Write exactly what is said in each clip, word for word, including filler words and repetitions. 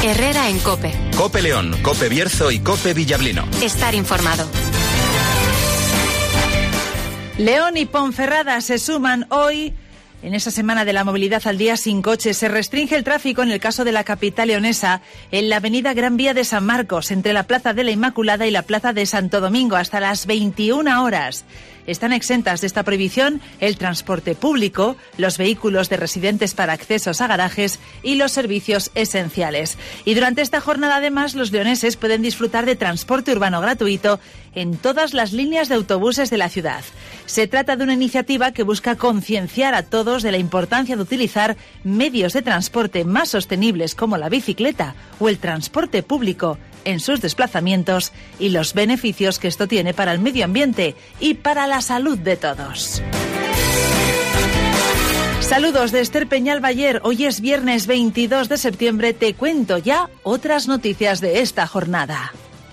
Herrera en COPE. COPE León, COPE Bierzo y COPE Villablino. Estar informado. León y Ponferrada se suman hoy en esa semana de la movilidad al día sin coche. Se restringe el tráfico en el caso de la capital leonesa en la avenida Gran Vía de San Marcos, entre la Plaza de la Inmaculada y la Plaza de Santo Domingo, hasta las veintiuna horas. Están exentas de esta prohibición el transporte público, los vehículos de residentes para accesos a garajes y los servicios esenciales. Y durante esta jornada, además, los leoneses pueden disfrutar de transporte urbano gratuito en todas las líneas de autobuses de la ciudad. Se trata de una iniciativa que busca concienciar a todos de la importancia de utilizar medios de transporte más sostenibles como la bicicleta o el transporte público en sus desplazamientos y los beneficios que esto tiene para el medio ambiente y para la salud de todos. Saludos de Esther Peñalbayer. Hoy es viernes veintidós de septiembre. Te cuento ya otras noticias de esta jornada.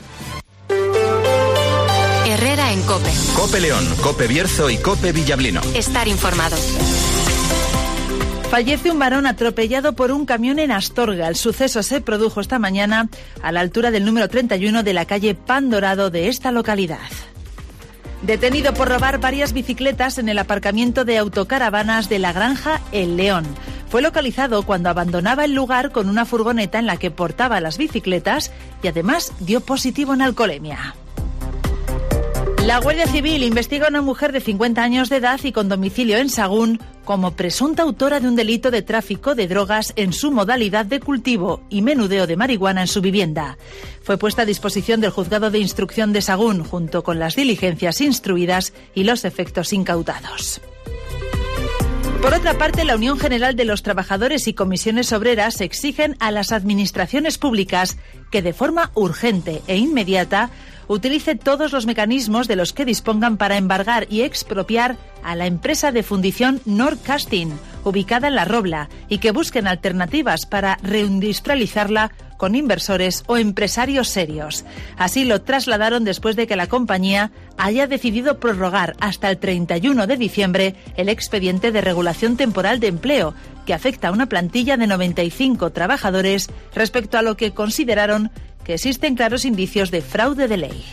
Herrera en COPE. COPE León, COPE Bierzo y COPE Villablino. Estar informado. Fallece un varón atropellado por un camión en Astorga. El suceso se produjo esta mañana a la altura del número treinta y uno de la calle Pan Dorado de esta localidad. Detenido por robar varias bicicletas en el aparcamiento de autocaravanas de La Granja, El León. Fue localizado cuando abandonaba el lugar con una furgoneta en la que portaba las bicicletas y además dio positivo en alcoholemia. La Guardia Civil investiga a una mujer de cincuenta años de edad y con domicilio en Sagún como presunta autora de un delito de tráfico de drogas en su modalidad de cultivo y menudeo de marihuana en su vivienda. Fue puesta a disposición del Juzgado de Instrucción de Sagún junto con las diligencias instruidas y los efectos incautados. Por otra parte, la Unión General de los Trabajadores y Comisiones Obreras exigen a las administraciones públicas que de forma urgente e inmediata utilice todos los mecanismos de los que dispongan para embargar y expropiar a la empresa de fundición Norcasting, ubicada en La Robla, y que busquen alternativas para reindustrializarla con inversores o empresarios serios. Así lo trasladaron después de que la compañía haya decidido prorrogar hasta el treinta y uno de diciembre el expediente de regulación temporal de empleo, que afecta a una plantilla de noventa y cinco trabajadores respecto a lo que consideraron que existen claros indicios de fraude de ley.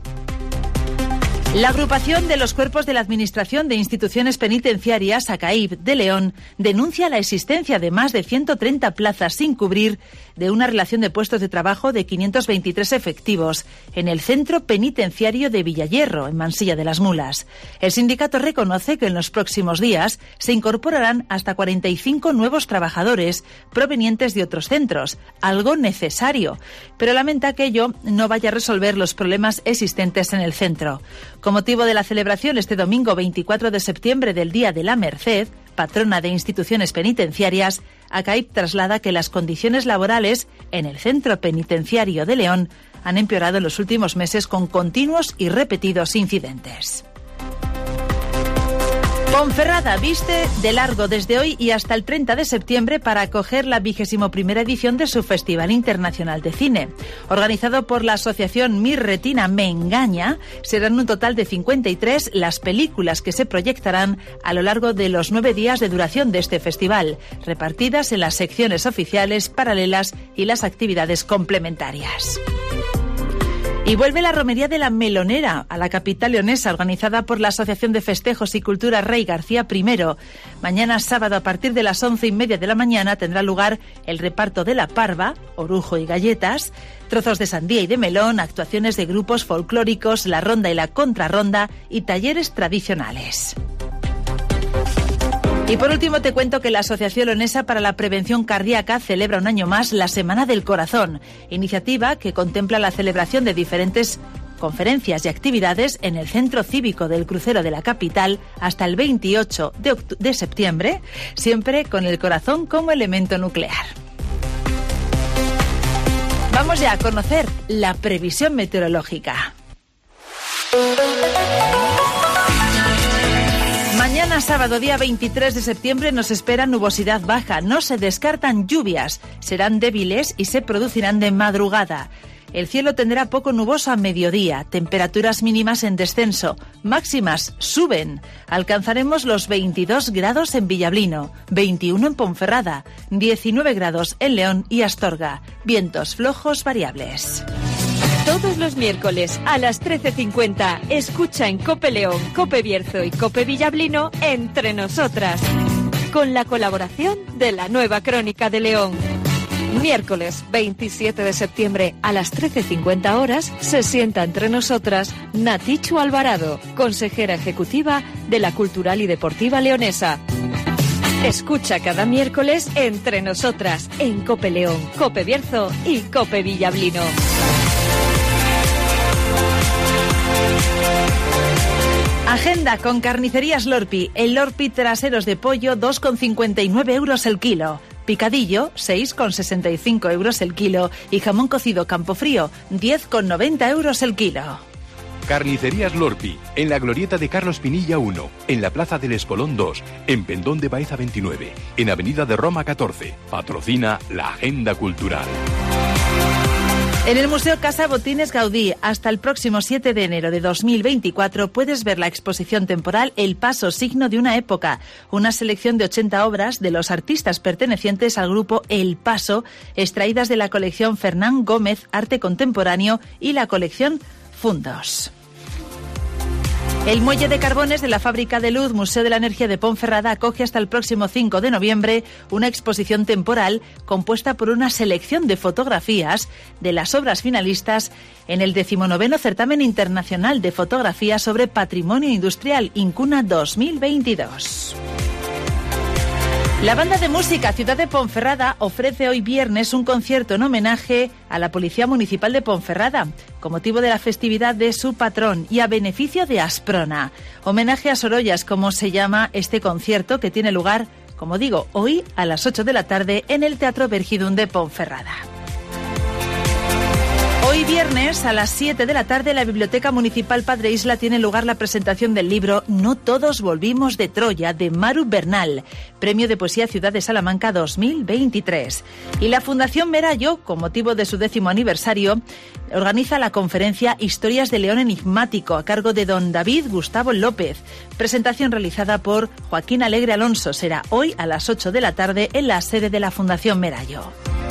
La agrupación de los cuerpos de la Administración de Instituciones Penitenciarias, ACAIP, de León, denuncia la existencia de más de ciento treinta plazas sin cubrir de una relación de puestos de trabajo de quinientos veintitrés efectivos en el Centro Penitenciario de Villayerro, en Mansilla de las Mulas. El sindicato reconoce que en los próximos días se incorporarán hasta cuarenta y cinco nuevos trabajadores provenientes de otros centros, algo necesario, pero lamenta que ello no vaya a resolver los problemas existentes en el centro. Con motivo de la celebración este domingo veinticuatro de septiembre del Día de la Merced, patrona de instituciones penitenciarias, ACAIP traslada que las condiciones laborales en el Centro Penitenciario de León han empeorado en los últimos meses con continuos y repetidos incidentes. Ponferrada viste de largo desde hoy y hasta el treinta de septiembre para acoger la vigésimo primera edición de su Festival Internacional de Cine. Organizado por la asociación Mi Retina Me Engaña, serán un total de cincuenta y tres las películas que se proyectarán a lo largo de los nueve días de duración de este festival, repartidas en las secciones oficiales, paralelas y las actividades complementarias. Y vuelve la Romería de la Melonera a la capital leonesa, organizada por la Asociación de Festejos y Cultura Rey García primero. Mañana sábado, a partir de las once y media de la mañana, tendrá lugar el reparto de la parva, orujo y galletas, trozos de sandía y de melón, actuaciones de grupos folclóricos, la ronda y la contrarronda y talleres tradicionales. Y por último te cuento que la Asociación Leonesa para la Prevención Cardíaca celebra un año más la Semana del Corazón, iniciativa que contempla la celebración de diferentes conferencias y actividades en el Centro Cívico del Crucero de la capital hasta el veintiocho de septiembre, siempre con el corazón como elemento nuclear. Vamos ya a conocer la previsión meteorológica. Mañana sábado, día veintitrés de septiembre, nos espera nubosidad baja. No se descartan lluvias. Serán débiles y se producirán de madrugada. El cielo tendrá poco nuboso a mediodía, temperaturas mínimas en descenso, máximas suben. Alcanzaremos los veintidós grados en Villablino, veintiuno en Ponferrada, diecinueve grados en León y Astorga. Vientos flojos variables. Todos los miércoles a las trece cincuenta, escucha en Cope León, Cope Bierzo y Cope Villablino Entre Nosotras, con la colaboración de la Nueva Crónica de León. Miércoles veintisiete de septiembre a las trece cincuenta horas se sienta entre nosotras Natichu Alvarado, consejera ejecutiva de la Cultural y Deportiva Leonesa. Escucha cada miércoles Entre Nosotras en Cope León, Cope Bierzo y Cope Villablino. Agenda con Carnicerías Lorpi. El Lorpi traseros de pollo dos con cincuenta y nueve euros el kilo. Picadillo seis con sesenta y cinco euros el kilo. Y jamón cocido Campofrío diez con noventa euros el kilo. Carnicerías Lorpi, en la glorieta de Carlos Pinilla uno, en la Plaza del Espolón dos, en Pendón de Baeza veintinueve, en Avenida de Roma catorce. Patrocina la Agenda Cultural. En el Museo Casa Botines Gaudí, hasta el próximo siete de enero de dos mil veinticuatro, puedes ver la exposición temporal El Paso, signo de una época, una selección de ochenta obras de los artistas pertenecientes al grupo El Paso, extraídas de la colección Fernán Gómez Arte Contemporáneo y la colección Fundos. El Muelle de Carbones de la Fábrica de Luz Museo de la Energía de Ponferrada acoge hasta el próximo cinco de noviembre una exposición temporal compuesta por una selección de fotografías de las obras finalistas en el decimonoveno Certamen Internacional de Fotografía sobre Patrimonio Industrial Incuna dos mil veintidós. La banda de música Ciudad de Ponferrada ofrece hoy viernes un concierto en homenaje a la Policía Municipal de Ponferrada, con motivo de la festividad de su patrón y a beneficio de Asprona. Homenaje a Sorollas, como se llama este concierto, que tiene lugar, como digo, hoy a las ocho de la tarde en el Teatro Vergidún de Ponferrada. Hoy viernes a las siete de la tarde en la Biblioteca Municipal Padre Isla tiene lugar la presentación del libro No todos volvimos de Troya, de Maru Bernal, Premio de Poesía Ciudad de Salamanca dos mil veintitrés. Y la Fundación Merallo, con motivo de su décimo aniversario, organiza la conferencia Historias de León Enigmático a cargo de don David Gustavo López. Presentación realizada por Joaquín Alegre Alonso. Será hoy a las ocho de la tarde en la sede de la Fundación Merallo.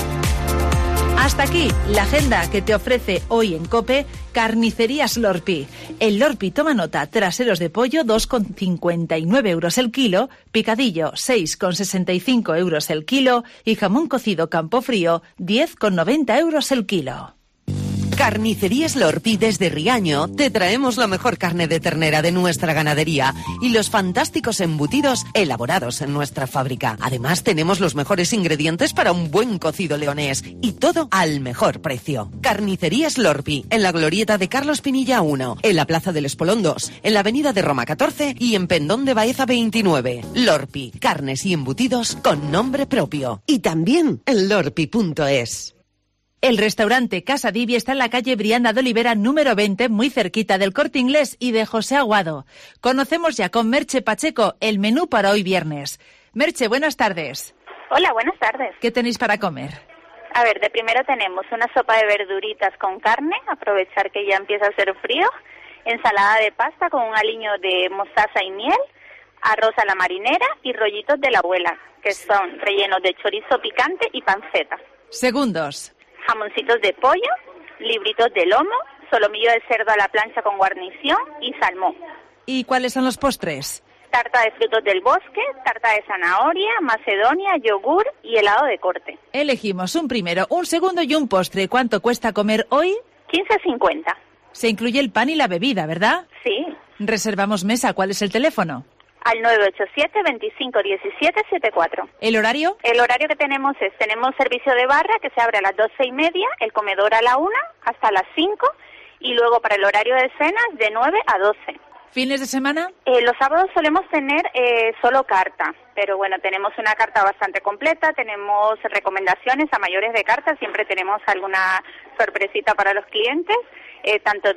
Hasta aquí la agenda que te ofrece hoy en COPE Carnicerías Lorpi. El Lorpi, toma nota, traseros de pollo dos con cincuenta y nueve euros el kilo, picadillo seis con sesenta y cinco euros el kilo y jamón cocido Campofrío diez con noventa euros el kilo. Carnicerías Lorpi desde Riaño te traemos la mejor carne de ternera de nuestra ganadería y los fantásticos embutidos elaborados en nuestra fábrica. Además tenemos los mejores ingredientes para un buen cocido leonés y todo al mejor precio. Carnicerías Lorpi, en la glorieta de Carlos Pinilla uno, en la Plaza del Espolón dos, en la Avenida de Roma catorce y en Pendón de Baeza veintinueve. Lorpi, carnes y embutidos con nombre propio. Y también en lorpi punto es. El restaurante Casa Divi está en la calle Brianda de Olivera número veinte, muy cerquita del Corte Inglés y de José Aguado. Conocemos ya con Merche Pacheco el menú para hoy viernes. Merche, buenas tardes. Hola, buenas tardes. ¿Qué tenéis para comer? A ver, de primero tenemos una sopa de verduritas con carne, aprovechar que ya empieza a hacer frío, ensalada de pasta con un aliño de mostaza y miel, arroz a la marinera y rollitos de la abuela, que son rellenos de chorizo picante y panceta. Segundos. Jamoncitos de pollo, libritos de lomo, solomillo de cerdo a la plancha con guarnición y salmón. ¿Y cuáles son los postres? Tarta de frutos del bosque, tarta de zanahoria, macedonia, yogur y helado de corte. Elegimos un primero, un segundo y un postre. ¿Cuánto cuesta comer hoy? quince cincuenta. Se incluye el pan y la bebida, ¿verdad? Sí. Reservamos mesa. ¿Cuál es el teléfono? Al nueve ocho siete, veinticinco diecisiete setenta y cuatro. ¿El horario? El horario que tenemos es, tenemos servicio de barra que se abre a las doce y media, el comedor a la una hasta las cinco y luego para el horario de cenas de nueve a doce. ¿Fines de semana? Eh, los sábados solemos tener eh, solo carta, pero bueno, tenemos una carta bastante completa, tenemos recomendaciones a mayores de carta, siempre tenemos alguna sorpresita para los clientes, eh, tanto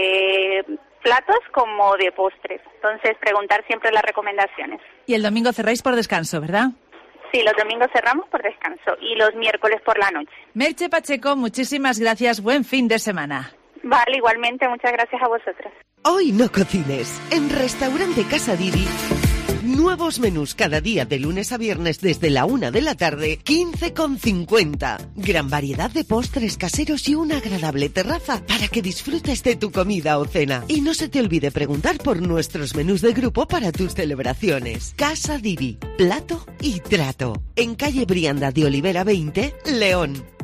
de platos como de postres. Entonces, preguntar siempre las recomendaciones. Y el domingo cerráis por descanso, ¿verdad? Sí, los domingos cerramos por descanso y los miércoles por la noche. Merche Pacheco, muchísimas gracias. Buen fin de semana. Vale, igualmente, muchas gracias a vosotros. Hoy no cocines. En Restaurante Casa Diri, nuevos menús cada día de lunes a viernes desde la una de la tarde, quince con cincuenta. Gran variedad de postres caseros y una agradable terraza para que disfrutes de tu comida o cena. Y no se te olvide preguntar por nuestros menús de grupo para tus celebraciones. Casa Diri, plato y trato. En calle Brianda de Olivera veinte, León.